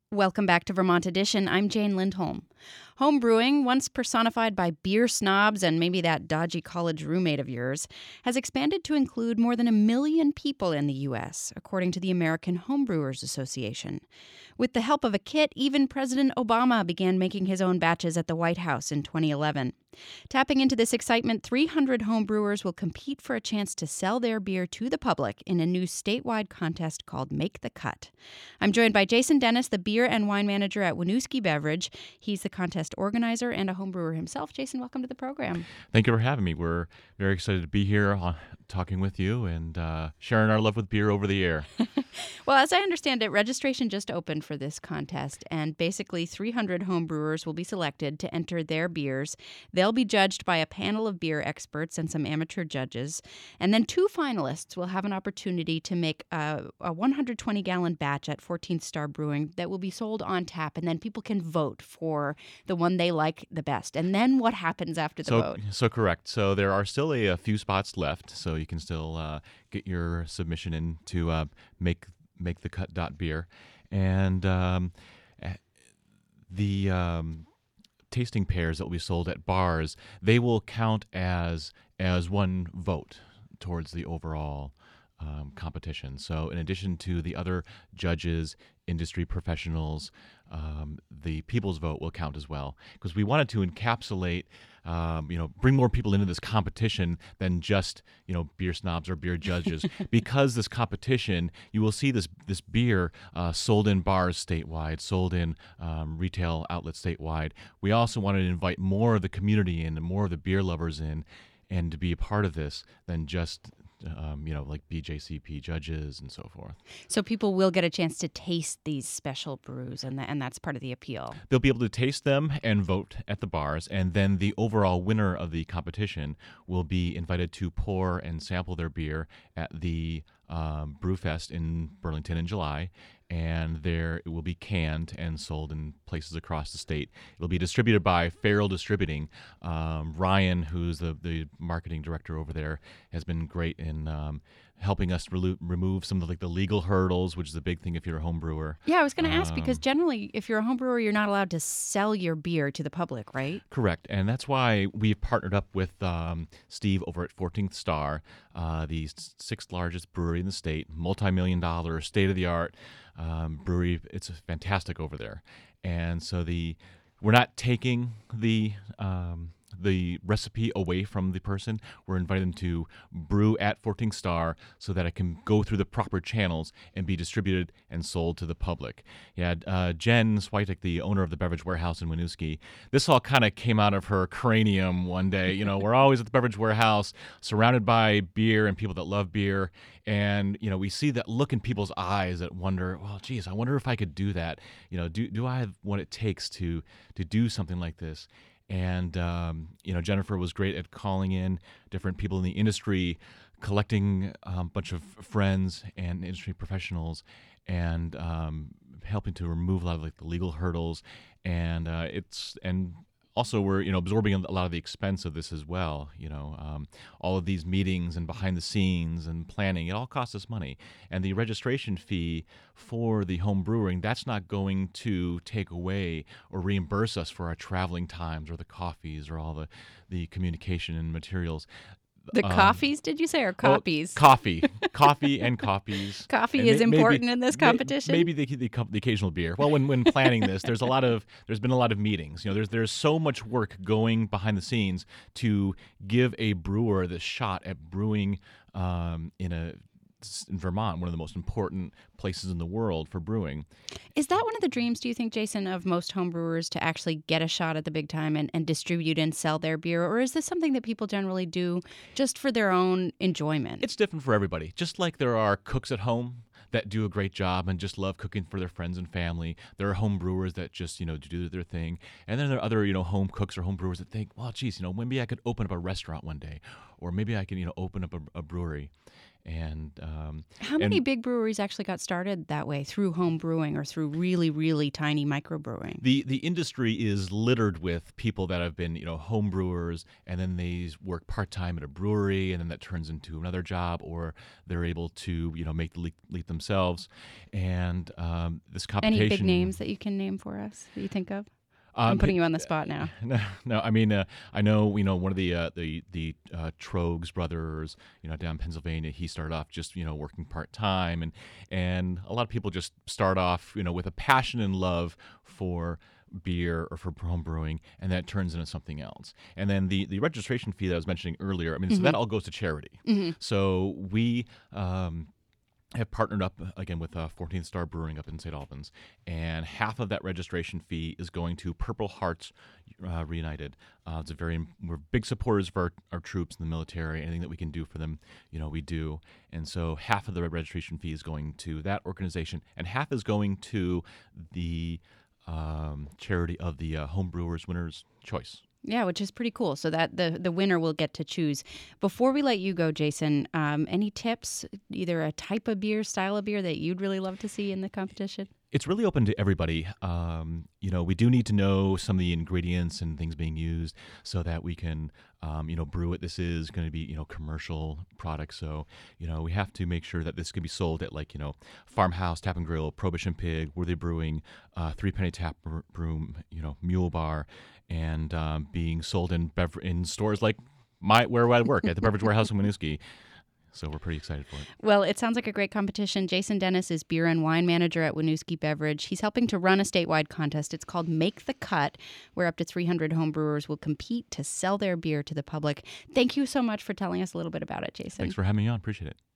Welcome back to Vermont Edition. I'm Jane Lindholm. Home brewing, once personified by beer snobs and maybe that dodgy college roommate of yours, has expanded to include more than 1 million people in the U.S., according to the American Homebrewers Association. With the help of a kit, even President Obama began making his own batches at the White House in 2011. Tapping into this excitement, 300 homebrewers will compete for a chance to sell their beer to the public in a new statewide contest called Make the Cut. I'm joined by Jason Dennis, the beer and wine manager at Winooski Beverage. He's the contest organizer and a homebrewer himself. Jason, welcome to the program. Thank you for having me. We're very excited to be here talking with you and sharing our love with beer over the air. Well, as I understand it, registration just opened for this contest, and basically 300 homebrewers will be selected to enter their beers. They'll be judged by a panel of beer experts and some amateur judges, and then 2 finalists will have an opportunity to make a 120-gallon batch at 14th Star Brewing that will be sold on tap, and then people can vote for the one they like the best. And then what happens after the vote? So correct. So there are still a few spots left, so you can still get your submission in to makethecut.beer. And the tasting pairs that will be sold at bars, they will count as one vote towards the overall competition. So in addition to the other judges, industry professionals, the people's vote will count as well, because we wanted to encapsulate, bring more people into this competition than just, beer snobs or beer judges. Because this competition, you will see this beer sold in bars statewide, sold in retail outlets statewide. We also wanted to invite more of the community in and more of the beer lovers in, and to be a part of this than just like BJCP judges and so forth. So people will get a chance to taste these special brews, and that's part of the appeal. They'll be able to taste them and vote at the bars, and then the overall winner of the competition will be invited to pour and sample their beer at the Brewfest in Burlington in July, and there it will be canned and sold in places across the state. It'll be distributed by Farrell Distributing. Ryan, who's the marketing director over there, has been great in helping us remove some of the legal hurdles, which is a big thing if you're a home brewer. Yeah, I was going to ask, because generally, if you're a home brewer, you're not allowed to sell your beer to the public, right? Correct, and that's why we've partnered up with Steve over at 14th Star, the 6th largest brewery in the state, multi-million-dollar, state-of-the-art brewery. It's fantastic over there, and so we're not taking the recipe away from the person. We're inviting them to brew at 14th Star so that it can go through the proper channels and be distributed and sold to the public. Yeah, Jen Switek, the owner of the Beverage Warehouse in Winooski, this all kind of came out of her cranium one day. We're always at the Beverage Warehouse, surrounded by beer and people that love beer, and we see that look in people's eyes that wonder, well, geez, I wonder if I could do that. Do I have what it takes to do something like this? And, Jennifer was great at calling in different people in the industry, collecting a bunch of friends and industry professionals, and helping to remove a lot of the legal hurdles. And also we're, absorbing a lot of the expense of this as well. All of these meetings and behind the scenes and planning, it all costs us money. And the registration fee for the home brewing, that's not going to take away or reimburse us for our traveling times or the coffees or all the communication and materials. The coffees, did you say, or copies? Coffee and copies. Coffee is important in this competition. Maybe the occasional beer. Well, when planning this, there's been a lot of meetings. There's so much work going behind the scenes to give a brewer the shot at brewing in Vermont, one of the most important places in the world for brewing. Is that one of the dreams, do you think, Jason, of most homebrewers, to actually get a shot at the big time and distribute and sell their beer? Or is this something that people generally do just for their own enjoyment? It's different for everybody. Just like there are cooks at home that do a great job and just love cooking for their friends and family. There are home brewers that just, do their thing. And then there are other, home cooks or home brewers that think, well, geez, maybe I could open up a restaurant one day, or maybe I can, open up a brewery. And How many big breweries actually got started that way, through home brewing or through really, really tiny microbrewing? the industry is littered with people that have been, home brewers, and then they work part-time at a brewery, and then that turns into another job, or they're able to, make the leap themselves. And this competition. Any big names that you can name for us that you think of? I'm putting you on the spot now. No. I mean, I know, one of the Trogs brothers, down in Pennsylvania. He started off just, working part time, and a lot of people just start off, with a passion and love for beer or for home brewing, and that turns into something else. And then the registration fee that I was mentioning earlier. I mean, so that all goes to charity. So we. Have partnered up again with 14th Star Brewing up in St. Albans, and half of that registration fee is going to Purple Hearts Reunited. We're big supporters of our troops in the military. Anything that we can do for them, we do. And so half of the registration fee is going to that organization, and half is going to the charity of the Home Brewers Winners' Choice. Yeah, which is pretty cool. So that the winner will get to choose. Before we let you go, Jason, any tips, either a type of beer, style of beer that you'd really love to see in the competition? It's really open to everybody. We do need to know some of the ingredients and things being used so that we can, brew it. This is going to be, commercial product. So, we have to make sure that this can be sold at Farmhouse, Tap and Grill, Prohibition Pig, Worthy Brewing, Three Penny Tap Room, Mule Bar, and being sold in stores like where I work at the Beverage Warehouse in Winooski. So we're pretty excited for it. Well, it sounds like a great competition. Jason Dennis is beer and wine manager at Winooski Beverage. He's helping to run a statewide contest. It's called Make the Cut, where up to 300 home brewers will compete to sell their beer to the public. Thank you so much for telling us a little bit about it, Jason. Thanks for having me on. Appreciate it.